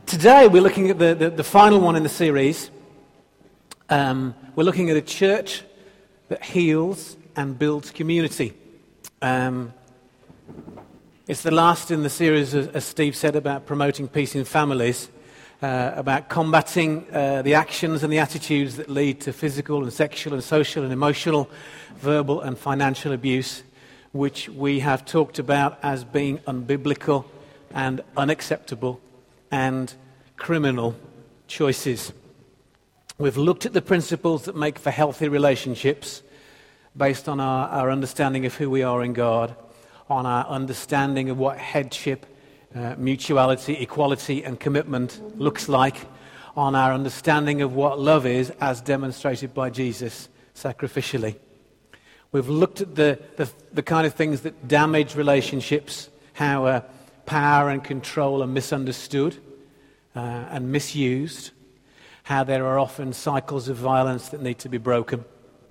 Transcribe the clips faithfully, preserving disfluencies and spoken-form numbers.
Today we're looking at the, the, the final one in the series. Um, we're looking at a church that heals and builds community. Um, it's the last in the series, as, as Steve said, about promoting peace in families, uh, about combating uh, the actions and the attitudes that lead to physical and sexual and social and emotional, verbal and financial abuse, which we have talked about as being unbiblical and unacceptable and criminal choices. We've looked at the principles that make for healthy relationships based on our, our understanding of who we are in God, on our understanding of what headship, uh, mutuality, equality and commitment looks like, on our understanding of what love is as demonstrated by Jesus sacrificially. We've looked at the, the, the kind of things that damage relationships, how uh, power and control are misunderstood uh, and misused, how there are often cycles of violence that need to be broken.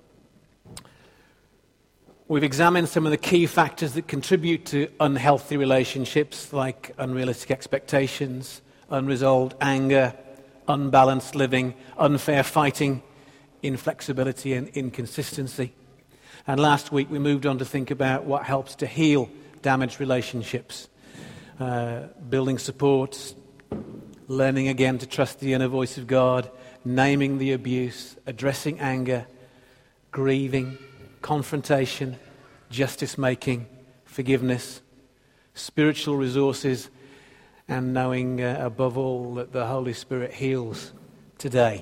We've examined some of the key factors that contribute to unhealthy relationships, like unrealistic expectations, unresolved anger, unbalanced living, unfair fighting, inflexibility and inconsistency. And last week we moved on to think about what helps to heal damaged relationships, uh, building supports, learning again to trust the inner voice of God, naming the abuse, addressing anger, grieving, confrontation, justice-making, forgiveness, spiritual resources, and knowing uh, above all that the Holy Spirit heals today.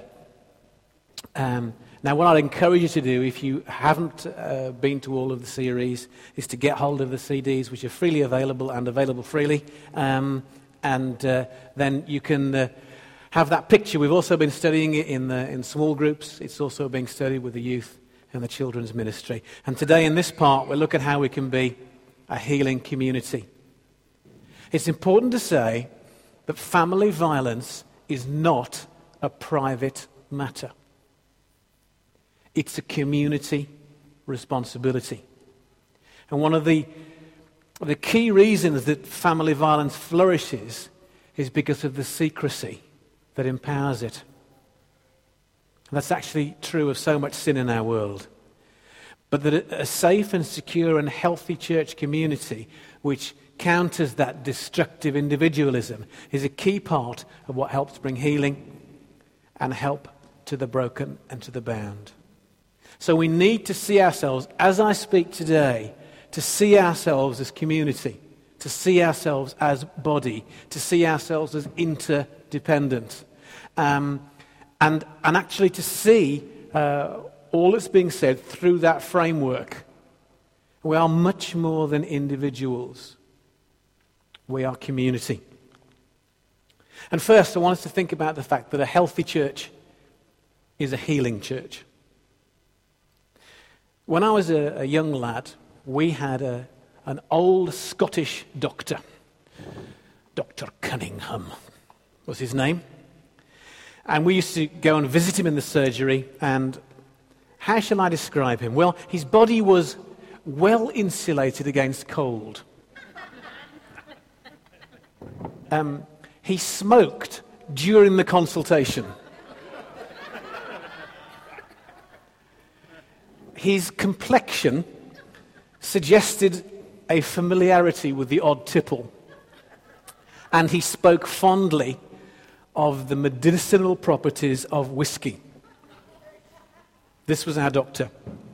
Um, now, what I'd encourage you to do, if you haven't uh, been to all of the series, is to get hold of the C Ds, which are freely available and available freely, um, and uh, then you can uh, have that picture. We've also been studying it in the, in small groups. It's also being studied with the youth and the children's ministry. And today in this part, we'll look at how we can be a healing community. It's important to say that family violence is not a private matter. It's a community responsibility. And one of the, the key reasons that family violence flourishes is because of the secrecy that empowers it. And that's actually true of so much sin in our world. But that a safe and secure and healthy church community which counters that destructive individualism is a key part of what helps bring healing and help to the broken and to the bound. So we need to see ourselves, as I speak today, to see ourselves as community, to see ourselves as body, to see ourselves as interdependent, um, and, and actually to see uh, all that's being said through that framework. We are much more than individuals. We are community. And first, I want us to think about the fact that a healthy church is a healing church. When I was a, a young lad, we had a, an old Scottish doctor. Doctor Cunningham was his name. And we used to go and visit him in the surgery, and how shall I describe him? Well, his body was well insulated against cold. Um, he smoked during the consultation. His complexion suggested a familiarity with the odd tipple, and he spoke fondly of the medicinal properties of whiskey. This was our doctor.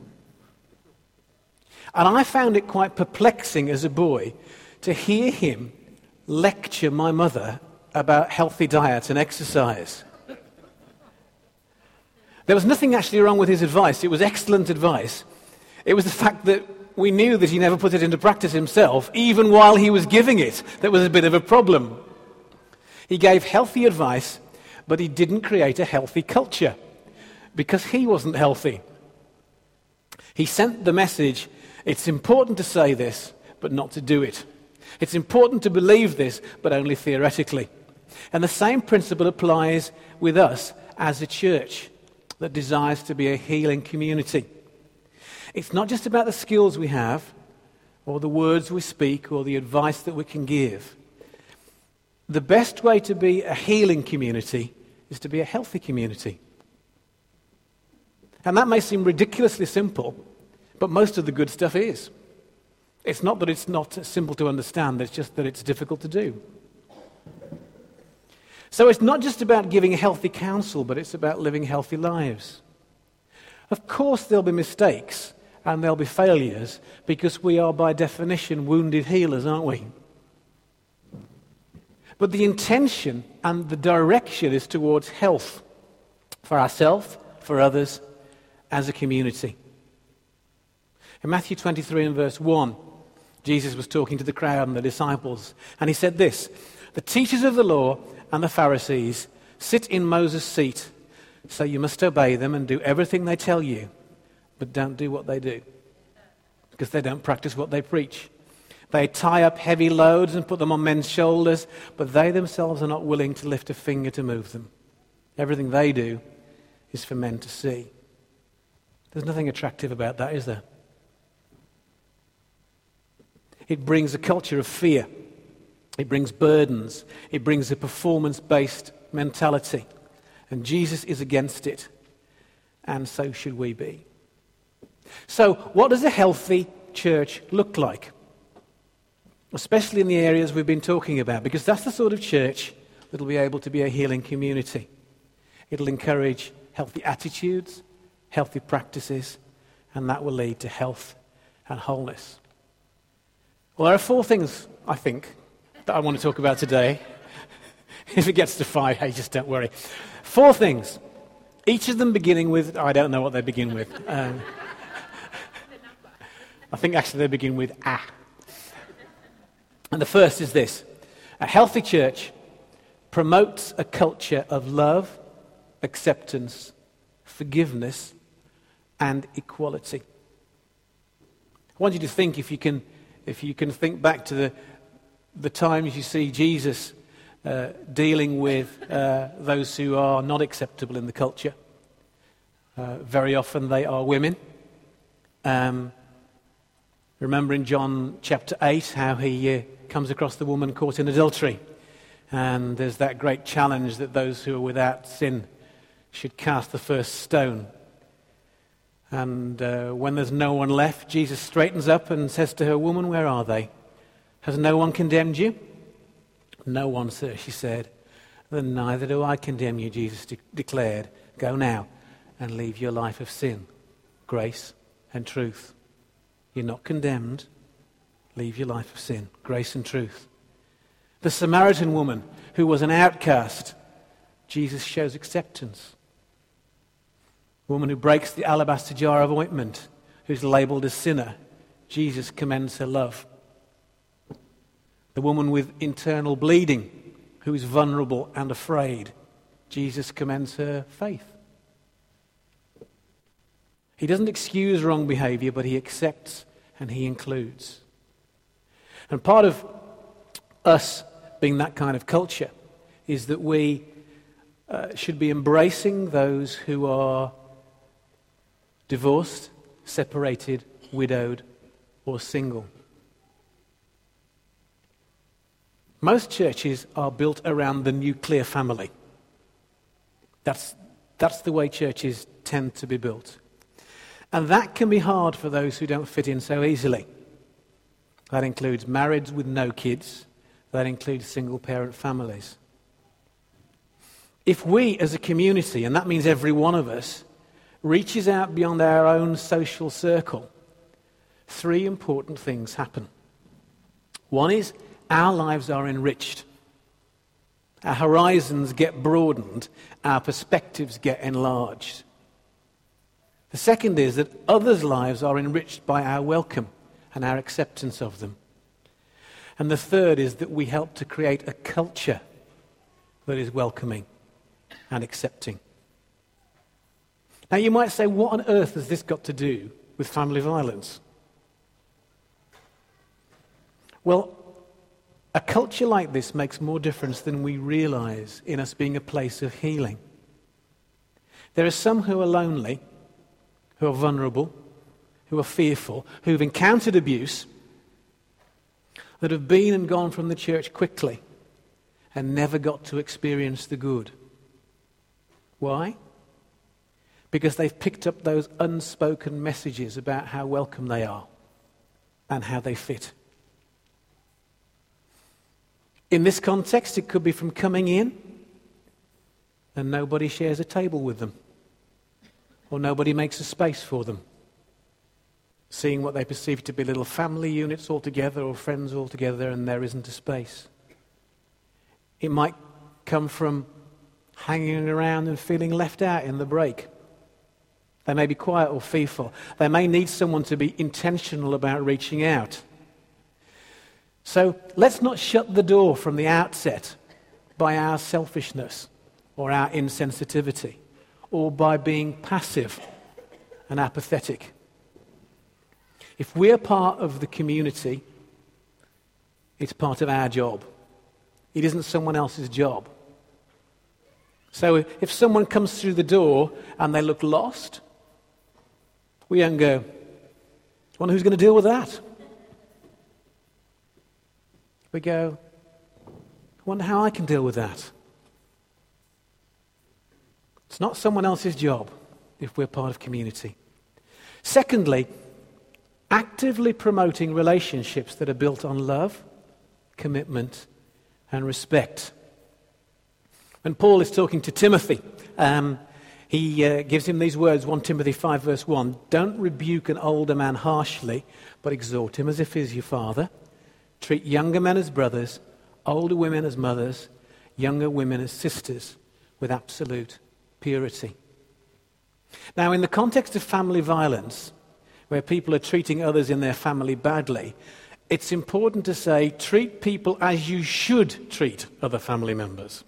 And I found it quite perplexing as a boy to hear him lecture my mother about healthy diet and exercise. There was nothing actually wrong with his advice. It was excellent advice. It was the fact that we knew that he never put it into practice himself, even while he was giving it, that was a bit of a problem. He gave healthy advice, but he didn't create a healthy culture because he wasn't healthy. He sent the message, it's important to say this, but not to do it. It's important to believe this, but only theoretically. And the same principle applies with us as a church that desires to be a healing community. It's not just about the skills we have, or the words we speak, or the advice that we can give. the best way to be a healing community is to be a healthy community. And that may seem ridiculously simple, but most of the good stuff is. It's not that it's not simple to understand, it's just that it's difficult to do. So it's not just about giving healthy counsel, but it's about living healthy lives. Of course there'll be mistakes and there'll be failures, because we are by definition wounded healers, aren't we? But the intention and the direction is towards health for ourselves, for others, as a community. In Matthew twenty-three and verse one, Jesus was talking to the crowd and the disciples, and he said this: "The teachers of the law and the Pharisees sit in Moses' seat, so you must obey them and do everything they tell you, but don't do what they do, because they don't practice what they preach. They tie up heavy loads and put them on men's shoulders, but they themselves are not willing to lift a finger to move them. Everything they do is for men to see." There's nothing attractive about that, is there? It brings a culture of fear. It brings burdens. It brings a performance-based mentality. And Jesus is against it. And so should we be. So, what does a healthy church look like? Especially in the areas we've been talking about, because that's the sort of church that will be able to be a healing community. It'll encourage healthy attitudes, healthy practices, and that will lead to health and wholeness. Well, there are four things, I think, that I want to talk about today. If it gets to five, hey, just don't worry. Four things. Each of them beginning with, I don't know what they begin with. Um, I think actually they begin with ah. And the first is this: a healthy church promotes a culture of love, acceptance, forgiveness, and equality. I want you to think, if you can, if you can think back to the the times you see Jesus uh, dealing with uh, those who are not acceptable in the culture. Uh, very often they are women. Um, remember in John chapter eight how he uh, comes across the woman caught in adultery. And there's that great challenge that those who are without sin should cast the first stone. And uh, when there's no one left, Jesus straightens up and says to her, "Woman, where are they? Has no one condemned you?" "No one, sir," she said. "Then neither do I condemn you," Jesus de- declared. "Go now and leave your life of sin, grace and truth." You're not condemned. Leave your life of sin, grace and truth. The Samaritan woman who was an outcast, Jesus shows acceptance. The woman who breaks the alabaster jar of ointment, who's labelled a sinner, Jesus commends her love. The woman with internal bleeding, who is vulnerable and afraid, Jesus commends her faith. He doesn't excuse wrong behavior, but he accepts and he includes. And part of us being that kind of culture is that we uh, should be embracing those who are divorced, separated, widowed, or single. Most churches are built around the nuclear family. That's, that's the way churches tend to be built. And that can be hard for those who don't fit in so easily. That includes marrieds with no kids. That includes single-parent families. If we as a community, and that means every one of us, reaches out beyond our own social circle, three important things happen. One is our lives are enriched. Our horizons get broadened. Our perspectives get enlarged. The second is that others' lives are enriched by our welcome and our acceptance of them. And the third is that we help to create a culture that is welcoming and accepting. Now you might say, what on earth has this got to do with family violence? Well, a culture like this makes more difference than we realize in us being a place of healing. There are some who are lonely, who are vulnerable, who are fearful, who've encountered abuse, that have been and gone from the church quickly. and never got to experience the good. Why? Because they've picked up those unspoken messages about how welcome they are and how they fit. In this context, it could be from coming in and nobody shares a table with them, or nobody makes a space for them, seeing what they perceive to be little family units all together or friends all together, and there isn't a space. It might come from hanging around and feeling left out in the break. They may be quiet or fearful. They may need someone to be intentional about reaching out. So let's not shut the door from the outset by our selfishness or our insensitivity, or by being passive and apathetic. If we're part of the community, it's part of our job. It isn't someone else's job. So if someone comes through the door and they look lost, we don't go, I wonder who's going to deal with that? We go, I wonder how I can deal with that. It's not someone else's job if we're part of community. Secondly, actively promoting relationships that are built on love, commitment, and respect. When Paul is talking to Timothy, um, he uh, gives him these words, First Timothy five verse one, don't rebuke an older man harshly, but exhort him as if he is your father. Treat younger men as brothers, older women as mothers, younger women as sisters, with absolute purity. Now, in the context of family violence, where people are treating others in their family badly, it's important to say, treat people as you should treat other family members,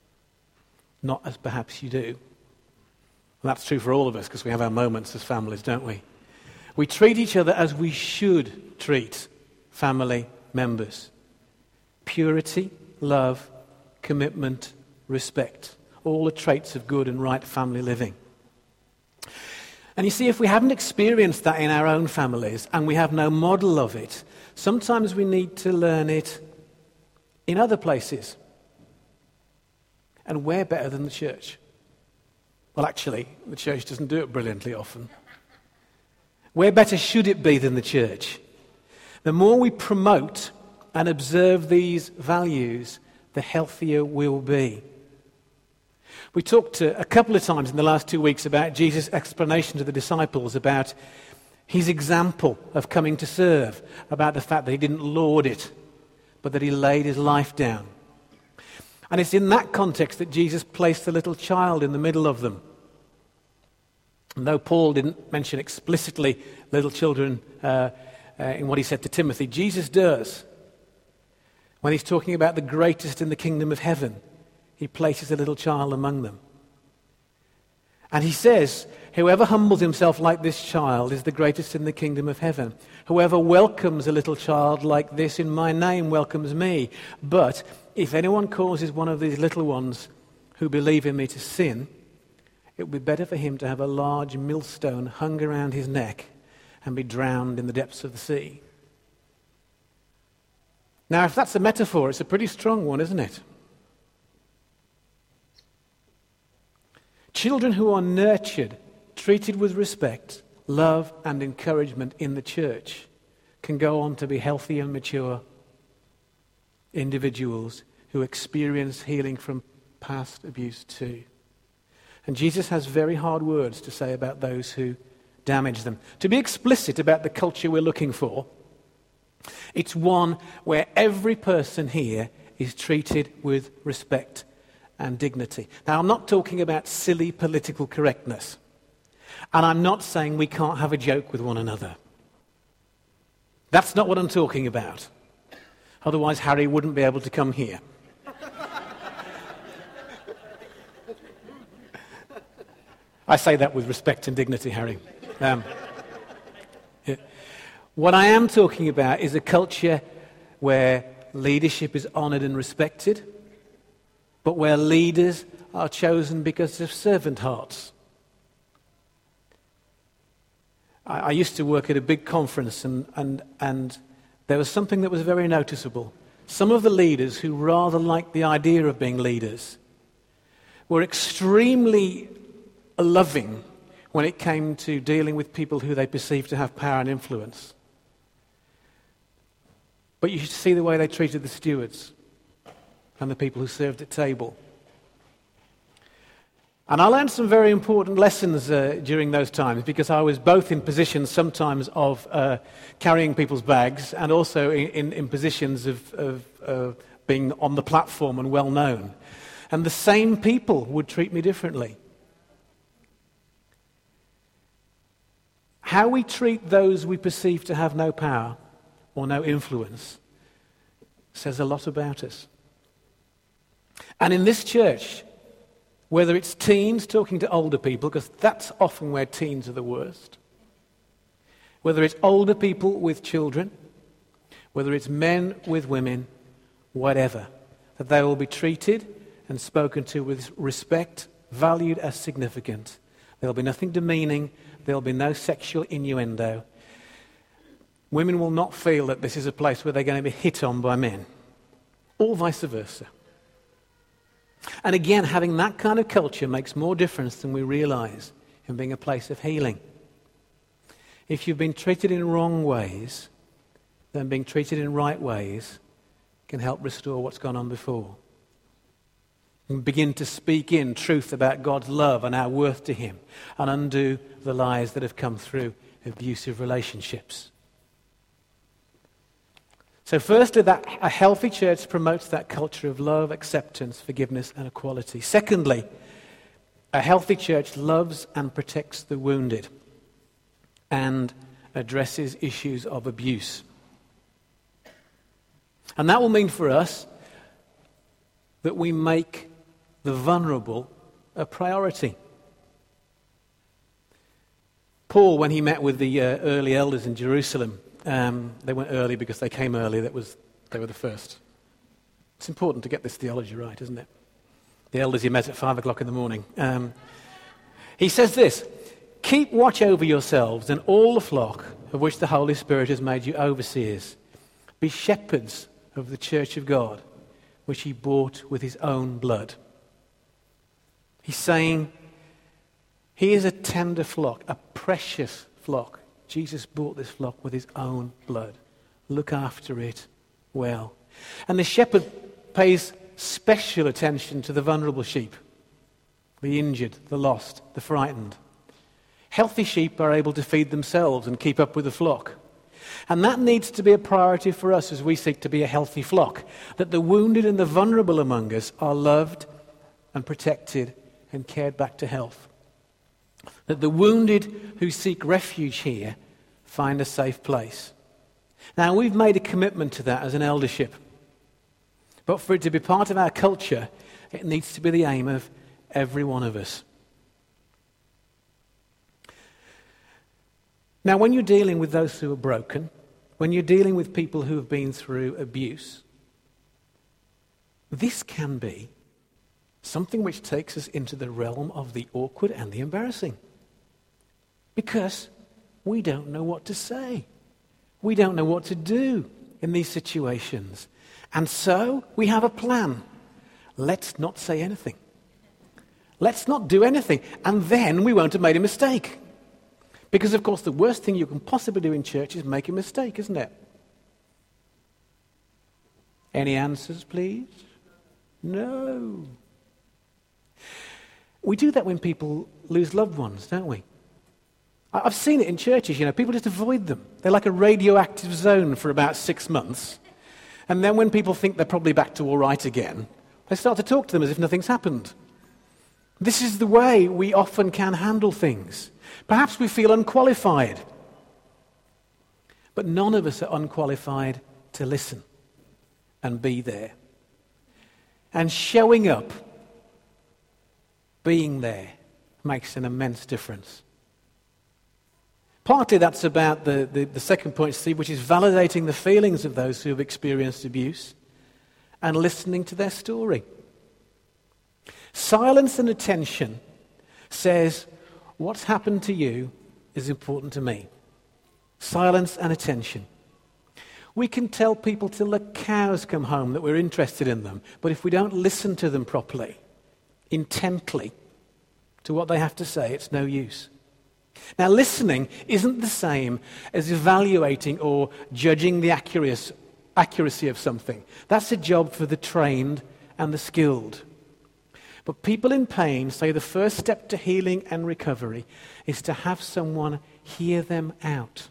not as perhaps you do. Well, that's true for all of us, because we have our moments as families, don't we? We treat each other as we should treat family members. Purity, love, commitment, respect. All the traits of good and right family living. And you see, if we haven't experienced that in our own families and we have no model of it, sometimes we need to learn it in other places. And where better than the church? Well, actually, the church doesn't do it brilliantly often. Where better should it be than the church? The more we promote and observe these values, the healthier we'll be. We talked uh, a couple of times in the last two weeks about Jesus' explanation to the disciples about his example of coming to serve, about the fact that he didn't lord it, but that he laid his life down. And it's in that context that Jesus placed the little child in the middle of them. And though Paul didn't mention explicitly little children uh, uh, in what he said to Timothy, Jesus does. When he's talking about the greatest in the kingdom of heaven, he places a little child among them. And he says, whoever humbles himself like this child is the greatest in the kingdom of heaven. Whoever welcomes a little child like this in my name welcomes me. But if anyone causes one of these little ones who believe in me to sin, it would be better for him to have a large millstone hung around his neck and be drowned in the depths of the sea. Now, if that's a metaphor, it's a pretty strong one, isn't it? Children who are nurtured, treated with respect, love and encouragement in the church can go on to be healthy and mature individuals who experience healing from past abuse too. And Jesus has very hard words to say about those who damage them. To be explicit about the culture we're looking for, it's one where every person here is treated with respect and dignity. Now, I'm not talking about silly political correctness. And I'm not saying we can't have a joke with one another. That's not what I'm talking about. Otherwise, Harry wouldn't be able to come here. I say that with respect and dignity, Harry. Um, yeah. What I am talking about is a culture where leadership is honoured and respected, but where leaders are chosen because of servant hearts. I, I used to work at a big conference, and, and, and there was something that was very noticeable. some of the leaders who rather liked the idea of being leaders were extremely loving when it came to dealing with people who they perceived to have power and influence. But you should see the way they treated the stewards and the people who served at table. And I learned some very important lessons uh, during those times, because I was both in positions sometimes of uh, carrying people's bags and also in, in, in positions of, of uh, being on the platform and well known. And the same people would treat me differently. How we treat those we perceive to have no power or no influence says a lot about us. And in this church, whether it's teens talking to older people, because that's often where teens are the worst, whether it's older people with children, whether it's men with women, whatever, that they will be treated and spoken to with respect, valued as significant. There'll be nothing demeaning. There'll be no sexual innuendo. Women will not feel that this is a place where they're going to be hit on by men, or vice versa. And again, having that kind of culture makes more difference than we realize in being a place of healing. If you've been treated in wrong ways, then being treated in right ways can help restore what's gone on before. And begin to speak in truth about God's love and our worth to Him, and undo the lies that have come through abusive relationships. So firstly, that a healthy church promotes that culture of love, acceptance, forgiveness, and equality. Secondly, a healthy church loves and protects the wounded and addresses issues of abuse. And that will mean for us that we make the vulnerable a priority. Paul, when he met with the uh, early elders in Jerusalem, Um, they went early because they came early. That was they were the first. It's important to get this theology right, isn't it? The elders he met at five o'clock in the morning. Um, he says this: "Keep watch over yourselves and all the flock of which the Holy Spirit has made you overseers. Be shepherds of the church of God, which He bought with His own blood." He's saying, he is a tender flock, a precious flock. Jesus bought this flock with His own blood. Look after it well. And the shepherd pays special attention to the vulnerable sheep, the injured, the lost, the frightened. Healthy sheep are able to feed themselves and keep up with the flock. And that needs to be a priority for us as we seek to be a healthy flock, that the wounded and the vulnerable among us are loved and protected and cared back to health. That the wounded who seek refuge here find a safe place. Now, we've made a commitment to that as an eldership. But for it to be part of our culture, it needs to be the aim of every one of us. Now, when you're dealing with those who are broken, when you're dealing with people who have been through abuse, this can be something which takes us into the realm of the awkward and the embarrassing. Because we don't know what to say. We don't know what to do in these situations. And so we have a plan. Let's not say anything. Let's not do anything. And then we won't have made a mistake. Because, of course, the worst thing you can possibly do in church is make a mistake, isn't it? Any answers, please? No. We do that when people lose loved ones, don't we? I've seen it in churches, you know, people just avoid them. They're like a radioactive zone for about six months. And then when people think they're probably back to all right again, they start to talk to them as if nothing's happened. This is the way we often can handle things. Perhaps we feel unqualified. But none of us are unqualified to listen and be there. And showing up, being there, makes an immense difference. Partly that's about the, the, the second point, Steve, which is validating the feelings of those who have experienced abuse and listening to their story. Silence and attention says, what's happened to you is important to me. Silence and attention. We can tell people till the cows come home that we're interested in them, but if we don't listen to them properly, intently, to what they have to say, it's no use. Now, listening isn't the same as evaluating or judging the accuracy accuracy of something. That's a job for the trained and the skilled. But people in pain say the first step to healing and recovery is to have someone hear them out.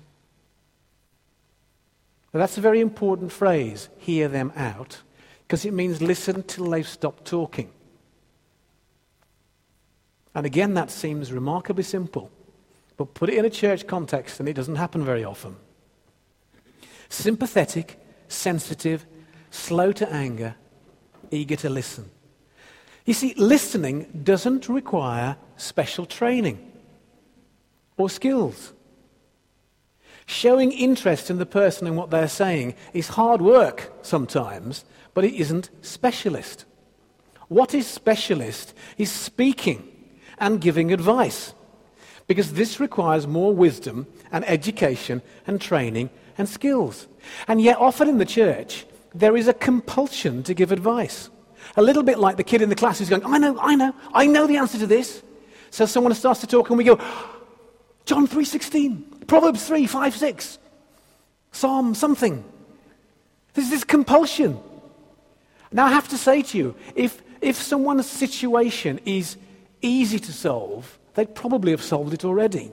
Now, that's a very important phrase, hear them out, because it means listen till they've stopped talking. And again, that seems remarkably simple, but put it in a church context and it doesn't happen very often. Sympathetic, sensitive, slow to anger, eager to listen. You see, listening doesn't require special training or skills. Showing interest in the person and what they're saying is hard work sometimes, but it isn't specialist. What is specialist is speaking and giving advice, because this requires more wisdom and education and training and skills. And yet often in the church, there is a compulsion to give advice. A little bit like the kid in the class who's going, I know, I know, I know the answer to this. So someone starts to talk and we go, John three sixteen, Proverbs three, five, six, Psalm something. There's this compulsion. Now I have to say to you, if, if someone's situation is easy to solve, they'd probably have solved it already.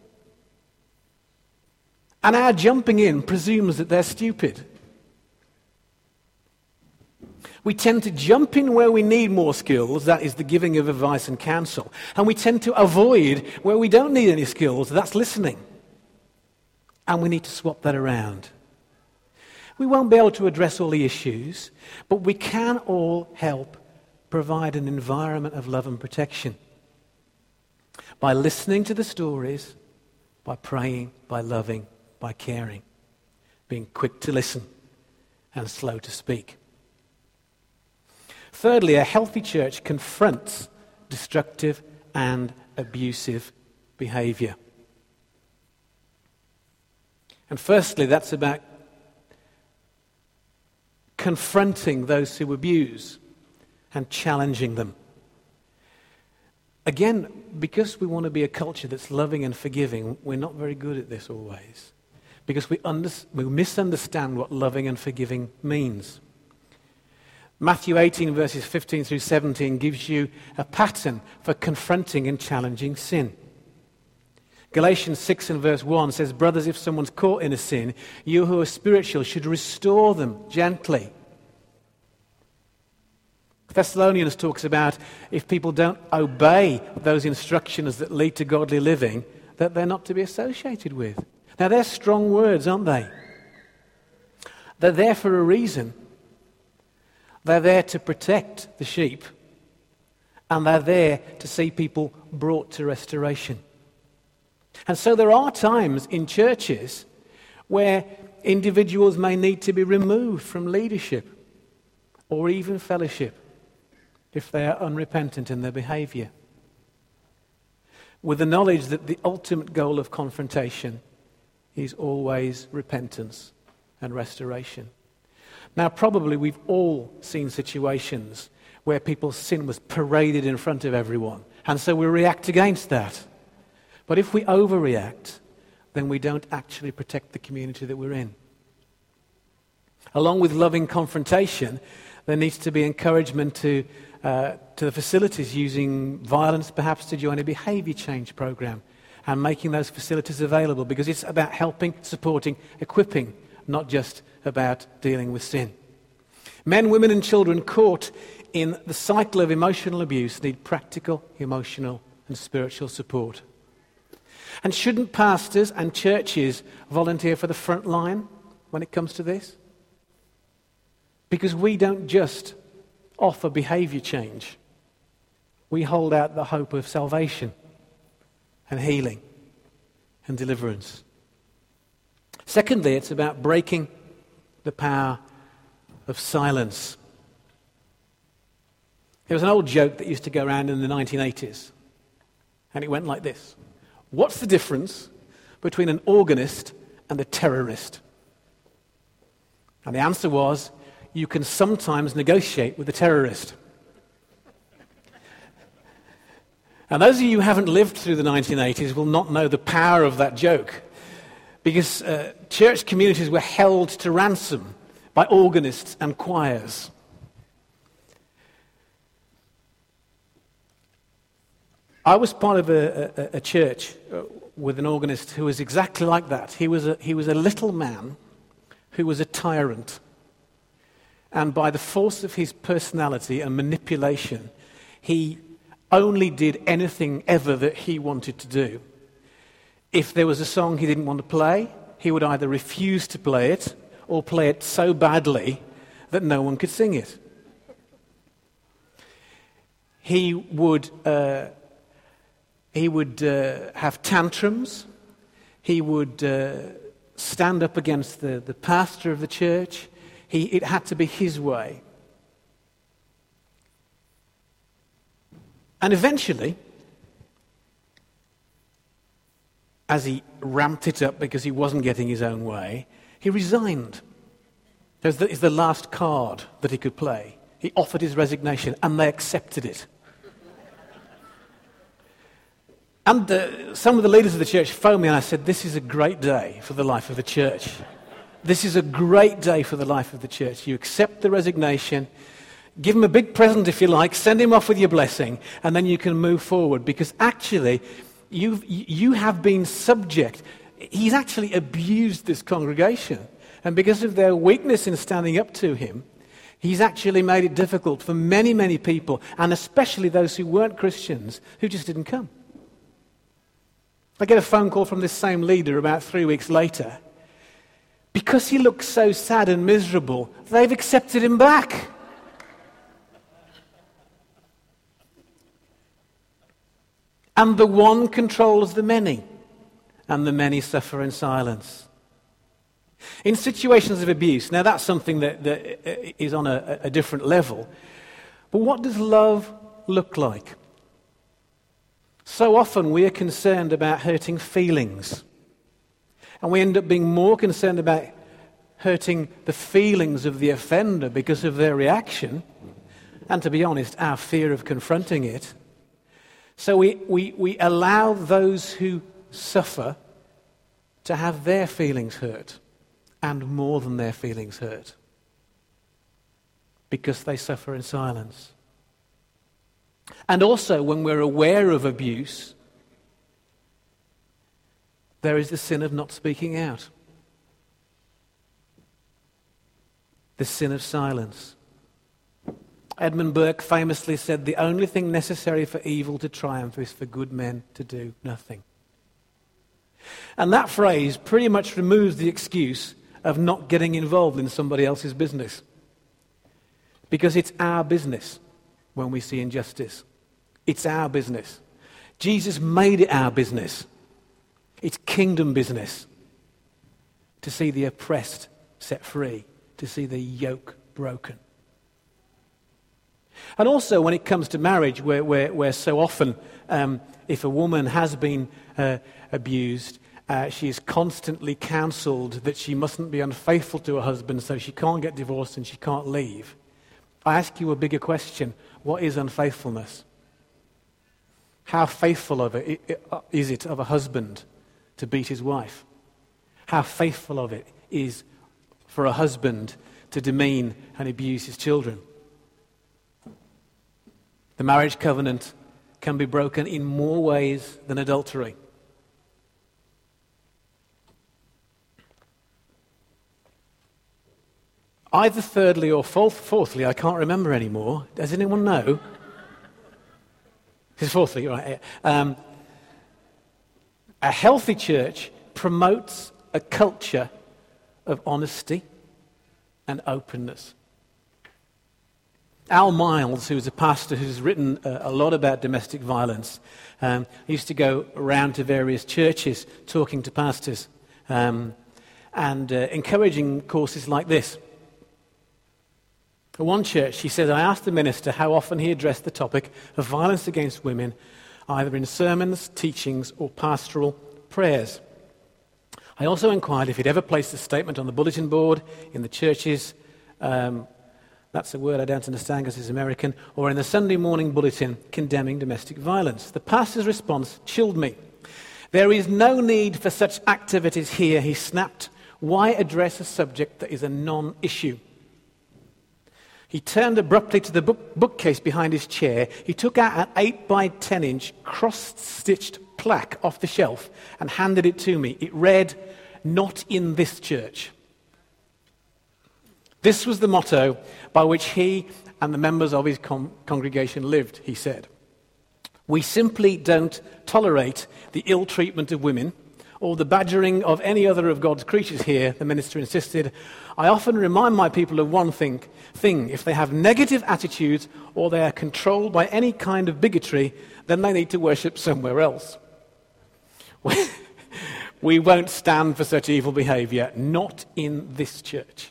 And our jumping in presumes that they're stupid. We tend to jump in where we need more skills, that is the giving of advice and counsel. And we tend to avoid where we don't need any skills, that's listening. And we need to swap that around. We won't be able to address all the issues, but we can all help provide an environment of love and protection. By listening to the stories, by praying, by loving, by caring, being quick to listen and slow to speak. Thirdly, a healthy church confronts destructive and abusive behavior. And firstly, that's about confronting those who abuse and challenging them. Again, because we want to be a culture that's loving and forgiving, we're not very good at this always. Because we, under, we misunderstand what loving and forgiving means. Matthew eighteen, verses fifteen through seventeen gives you a pattern for confronting and challenging sin. Galatians six and verse one says, brothers, if someone's caught in a sin, you who are spiritual should restore them gently. Thessalonians talks about if people don't obey those instructions that lead to godly living, that they're not to be associated with. Now, they're strong words, aren't they? They're there for a reason. They're there to protect the sheep, and they're there to see people brought to restoration. And so there are times in churches where individuals may need to be removed from leadership or even fellowship if they are unrepentant in their behavior, with the knowledge that the ultimate goal of confrontation is always repentance and restoration. Now, probably we've all seen situations where people's sin was paraded in front of everyone, and so we react against that. But if we overreact, then we don't actually protect the community that we're in. Along with loving confrontation, there needs to be encouragement to uh, to the facilities using violence perhaps to join a behavior change program and making those facilities available, because it's about helping, supporting, equipping, not just about dealing with sin. Men, women and children caught in the cycle of emotional abuse need practical, emotional and spiritual support. And shouldn't pastors and churches volunteer for the front line when it comes to this? Because we don't just offer behavior change. We hold out the hope of salvation and healing and deliverance. Secondly, it's about breaking the power of silence. There was an old joke that used to go around in the nineteen eighties, and it went like this. What's the difference between an organist and a terrorist? And the answer was, you can sometimes negotiate with a terrorist. And those of you who haven't lived through the nineteen eighties will not know the power of that joke, because uh, church communities were held to ransom by organists and choirs. I was part of a, a, a church with an organist who was exactly like that. He was a, he was a little man who was a tyrant. And by the force of his personality and manipulation, he only did anything ever that he wanted to do. If there was a song he didn't want to play, he would either refuse to play it or play it so badly that no one could sing it. He would... Uh, He would uh, have tantrums. He would uh, stand up against the, the pastor of the church. He, it had to be his way. And eventually, as he ramped it up because he wasn't getting his own way, he resigned. It was the last card that he could play. He offered his resignation, and they accepted it. And uh, some of the leaders of the church phoned me and I said, this is a great day for the life of the church. This is a great day for the life of the church. You accept the resignation, give him a big present if you like, send him off with your blessing, and then you can move forward. Because actually, you've, you have been subject. He's actually abused this congregation. And because of their weakness in standing up to him, he's actually made it difficult for many, many people, and especially those who weren't Christians, who just didn't come. I get a phone call from this same leader about three weeks later. Because he looks so sad and miserable, they've accepted him back. And the one controls the many, and the many suffer in silence. In situations of abuse, now that's something that, that is on a, a different level. But what does love look like? So often we are concerned about hurting feelings. And we end up being more concerned about hurting the feelings of the offender because of their reaction, and to be honest, our fear of confronting it. So we, we, we allow those who suffer to have their feelings hurt, and more than their feelings hurt, because they suffer in silence. And also, when we're aware of abuse, there is the sin of not speaking out. The sin of silence. Edmund Burke famously said, the only thing necessary for evil to triumph is for good men to do nothing. And that phrase pretty much removes the excuse of not getting involved in somebody else's business. Because it's our business when we see injustice. It's our business. Jesus made it our business. It's kingdom business. To see the oppressed set free. To see the yoke broken. And also when it comes to marriage, where, where, where so often um, if a woman has been uh, abused, uh, she is constantly counseled that she mustn't be unfaithful to her husband, so she can't get divorced and she can't leave. I ask you a bigger question. What is unfaithfulness? How faithful of it is it of a husband to beat his wife? How faithful of it is for a husband to demean and abuse his children? The marriage covenant can be broken in more ways than adultery. Either thirdly or fourthly, I can't remember anymore. Does anyone know? This is fourthly, right? Um, a healthy church promotes a culture of honesty and openness. Al Miles, who's a pastor who's written uh, a lot about domestic violence, um, used to go around to various churches talking to pastors um, and uh, encouraging courses like this. At one church, he said, I asked the minister how often he addressed the topic of violence against women, either in sermons, teachings, or pastoral prayers. I also inquired if he'd ever placed a statement on the bulletin board in the churches, um, that's a word I don't understand because it's American, or in the Sunday morning bulletin condemning domestic violence. The pastor's response chilled me. There is no need for such activities here, he snapped. Why address a subject that is a non-issue? He turned abruptly to the book, bookcase behind his chair. He took out an eight by ten inch cross-stitched plaque off the shelf and handed it to me. It read, "Not in this church." This was the motto by which he and the members of his con- congregation lived, he said. We simply don't tolerate the ill treatment of women or the badgering of any other of God's creatures here, the minister insisted. I often remind my people of one thing, thing. If they have negative attitudes or they are controlled by any kind of bigotry, then they need to worship somewhere else. We won't stand for such evil behavior, not in this church.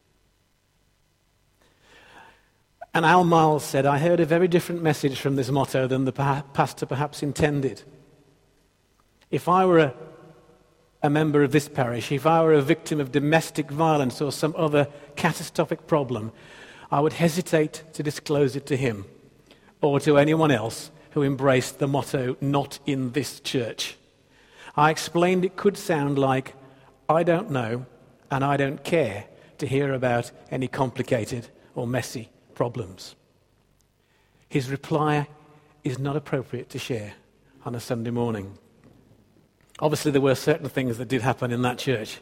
And Al Miles said, I heard a very different message from this motto than the pa- pastor perhaps intended. If I were a, a member of this parish, if I were a victim of domestic violence or some other catastrophic problem, I would hesitate to disclose it to him or to anyone else who embraced the motto, not in this church. I explained it could sound like, I don't know and I don't care to hear about any complicated or messy problems. His reply is not appropriate to share on a Sunday morning. Obviously, there were certain things that did happen in that church.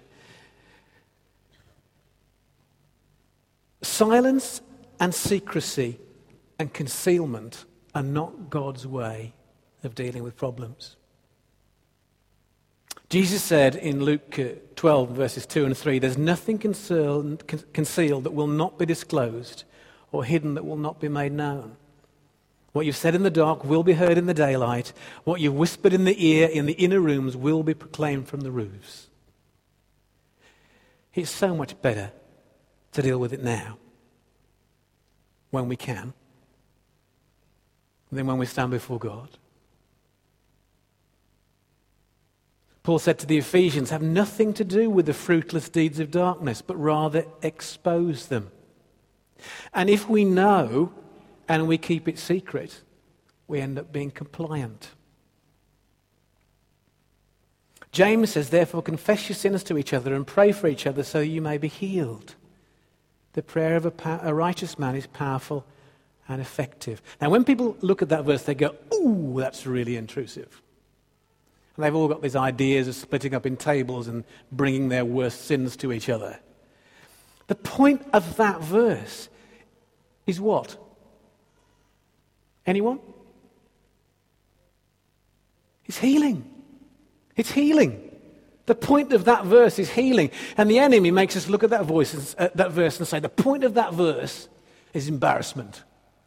Silence and secrecy and concealment are not God's way of dealing with problems. Jesus said in Luke twelve, verses two and three, there's nothing concealed, concealed that will not be disclosed, or hidden that will not be made known. What you've said in the dark will be heard in the daylight. What you've whispered in the ear in the inner rooms will be proclaimed from the roofs. It's so much better to deal with it now, when we can, than when we stand before God. Paul said to the Ephesians, have nothing to do with the fruitless deeds of darkness, but rather expose them. And if we know and we keep it secret, we end up being compliant. James says, therefore, confess your sins to each other and pray for each other so you may be healed. The prayer of a, pa- a righteous man is powerful and effective. Now, when people look at that verse, they go, ooh, that's really intrusive. And they've all got these ideas of splitting up in tables and bringing their worst sins to each other. The point of that verse is what? Anyone? It's healing. It's healing. The point of that verse is healing. And the enemy makes us look at that, voice and, uh, that verse and say, the point of that verse is embarrassment.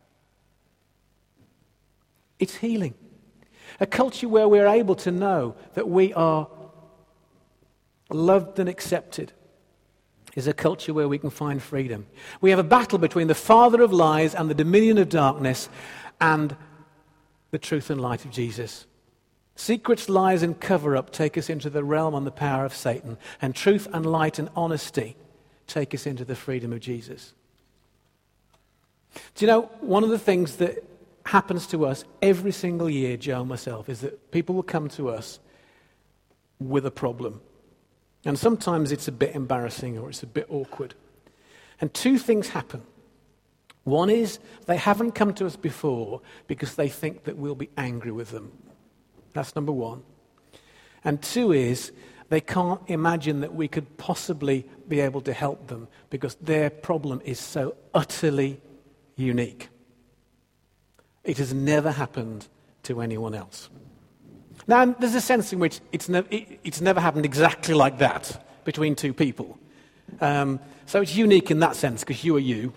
It's healing. A culture where we're able to know that we are loved and accepted is a culture where we can find freedom. We have a battle between the father of lies and the dominion of darkness and the truth and light of Jesus. Secrets, lies, and cover-up take us into the realm and the power of Satan, and truth and light and honesty take us into the freedom of Jesus. Do you know, one of the things that happens to us every single year, Joe and myself, is that people will come to us with a problem. And sometimes it's a bit embarrassing or it's a bit awkward. And two things happen. One is they haven't come to us before because they think that we'll be angry with them. That's number one. And two is they can't imagine that we could possibly be able to help them because their problem is so utterly unique. It has never happened to anyone else. Now, there's a sense in which it's, ne- it, it's never happened exactly like that between two people. Um, so it's unique in that sense because you are you.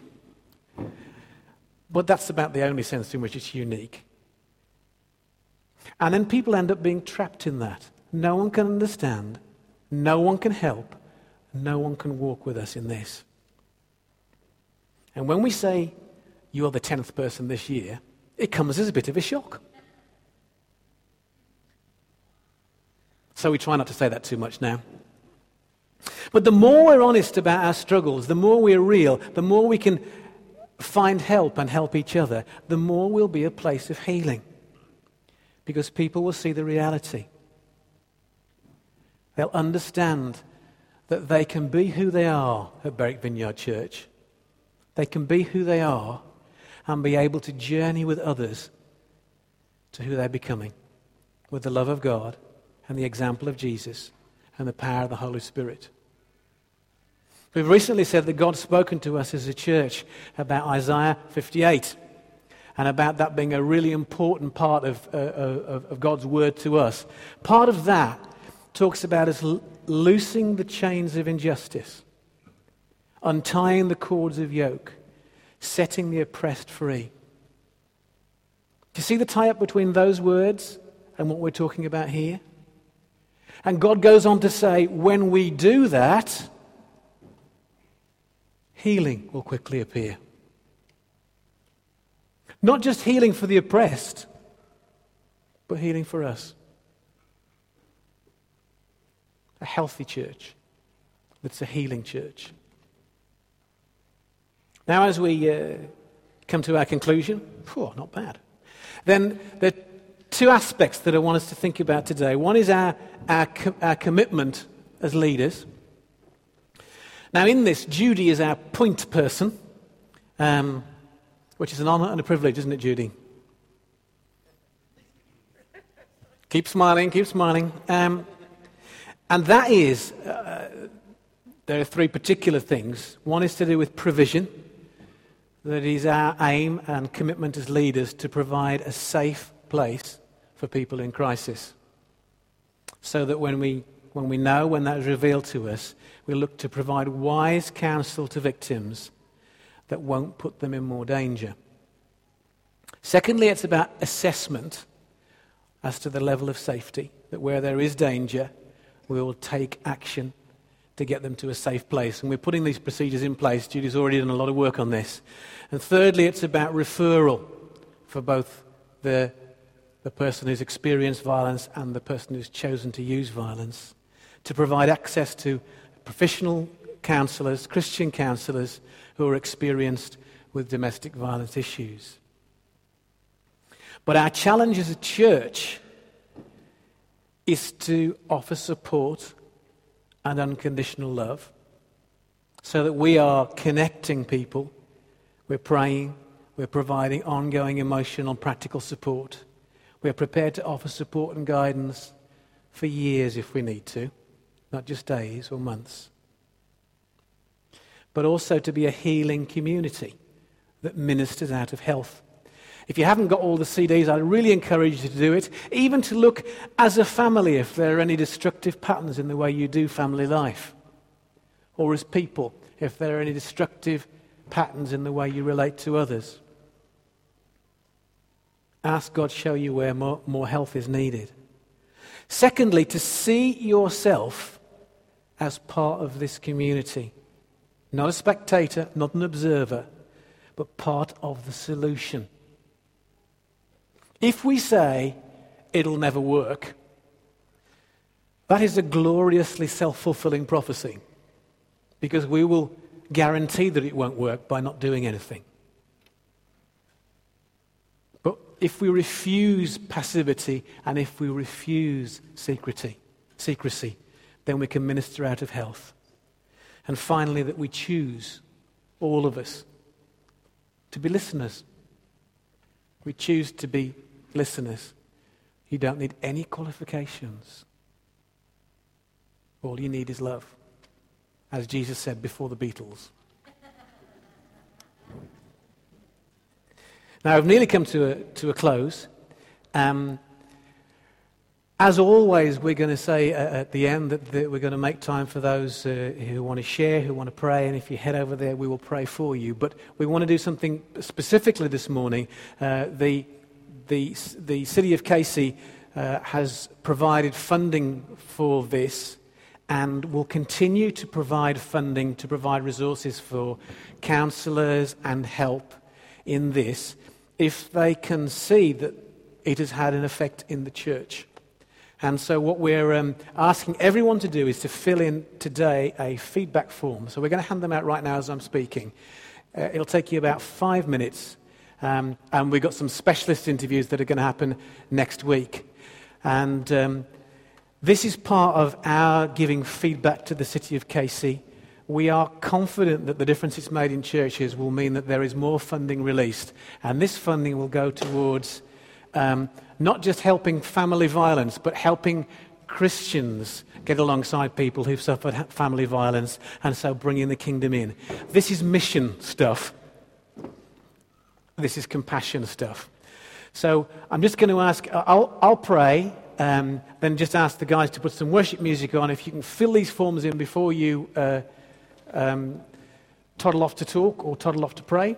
But that's about the only sense in which it's unique. And then people end up being trapped in that. No one can understand. No one can help. No one can walk with us in this. And when we say, you are the tenth person this year, it comes as a bit of a shock. So we try not to say that too much now. But the more we're honest about our struggles, the more we're real, the more we can find help and help each other, the more we'll be a place of healing. Because people will see the reality. They'll understand that they can be who they are at Berwick Vineyard Church. They can be who they are and be able to journey with others to who they're becoming, with the love of God and the example of Jesus and the power of the Holy Spirit. We've recently said that God's spoken to us as a church about Isaiah fifty-eight and about that being a really important part of, uh, of, of God's word to us. Part of that talks about us l- loosing the chains of injustice, untying the cords of yoke, setting the oppressed free. Do you see the tie-up between those words and what we're talking about here? And God goes on to say, when we do that, healing will quickly appear. Not just healing for the oppressed, but healing for us. A healthy church that's a healing church. Now, as we uh, come to our conclusion, phew, not bad. Then there are two aspects that I want us to think about today. One is our, our, co- our commitment as leaders. Now, in this, Judy is our point person, um, which is an honour and a privilege, isn't it, Judy? Keep smiling, keep smiling. Um, and that is, uh, there are three particular things. One is to do with provision. That is our aim and commitment as leaders to provide a safe place for people in crisis. So that when we when we know, when that is revealed to us, we look to provide wise counsel to victims that won't put them in more danger. Secondly, it's about assessment as to the level of safety, that where there is danger, we will take action to get them to a safe place. And we're putting these procedures in place. Judy's already done a lot of work on this. And thirdly, it's about referral for both the, the person who's experienced violence and the person who's chosen to use violence, to provide access to professional counsellors, Christian counsellors who are experienced with domestic violence issues. But our challenge as a church is to offer support and unconditional love, so that we are connecting people, we're praying, we're providing ongoing emotional and practical support. We're prepared to offer support and guidance for years if we need to, not just days or months. But also to be a healing community that ministers out of health. If you haven't got all the C Ds, I'd really encourage you to do it, even to look as a family if there are any destructive patterns in the way you do family life, or as people if there are any destructive patterns in the way you relate to others. Ask God to show you where more, more health is needed. Secondly, to see yourself as part of this community. Not a spectator, not an observer, but part of the solution. If we say it'll never work, that is a gloriously self-fulfilling prophecy, because we will guarantee that it won't work by not doing anything. But if we refuse passivity and if we refuse secrecy, secrecy, then we can minister out of health. And finally, that we choose, all of us, to be listeners. We choose to be listeners. You don't need any qualifications. All you need is love, as Jesus said before the Beatles. Now, I've nearly come to a, to a close. Um, as always, we're going to say uh, at the end that, that we're going to make time for those uh, who want to share, who want to pray, and if you head over there, we will pray for you. But we want to do something specifically this morning. Uh, the, the, the City of Casey uh, has provided funding for this, and will continue to provide funding, to provide resources for counsellors and help in this, if they can see that it has had an effect in the church. And so what we're um, asking everyone to do is to fill in today a feedback form. So we're going to hand them out right now as I'm speaking. Uh, it'll take you about five minutes. Um, and we've got some specialist interviews that are going to happen next week. And um, this is part of our giving feedback to the city of K C. We are confident that the difference it's made in churches will mean that there is more funding released. And this funding will go towards um, not just helping family violence, but helping Christians get alongside people who've suffered family violence, and so bringing the kingdom in. This is mission stuff. This is compassion stuff. So I'm just going to ask, I'll, I'll pray, um, then just ask the guys to put some worship music on. If you can fill these forms in before you uh, um, toddle off to talk or toddle off to pray.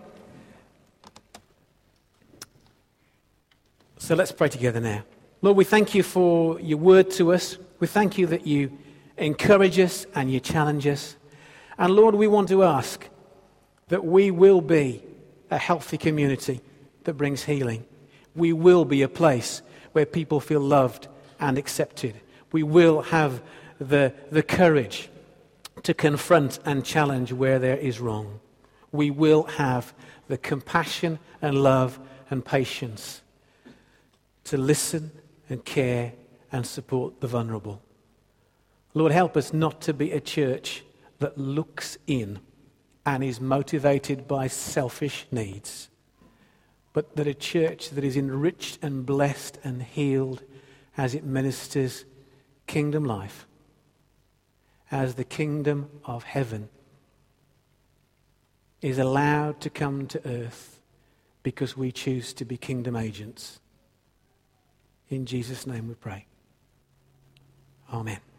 So let's pray together now. Lord, we thank you for your word to us. We thank you that you encourage us and you challenge us. And Lord, we want to ask that we will be a healthy community that brings healing. We will be a place where people feel loved and accepted. We will have the, the courage to confront and challenge where there is wrong. We will have the compassion and love and patience to listen and care and support the vulnerable. Lord, help us not to be a church that looks in and is motivated by selfish needs, but that a church that is enriched and blessed and healed as it ministers kingdom life, as the kingdom of heaven is allowed to come to earth because we choose to be kingdom agents. In Jesus' name we pray. Amen.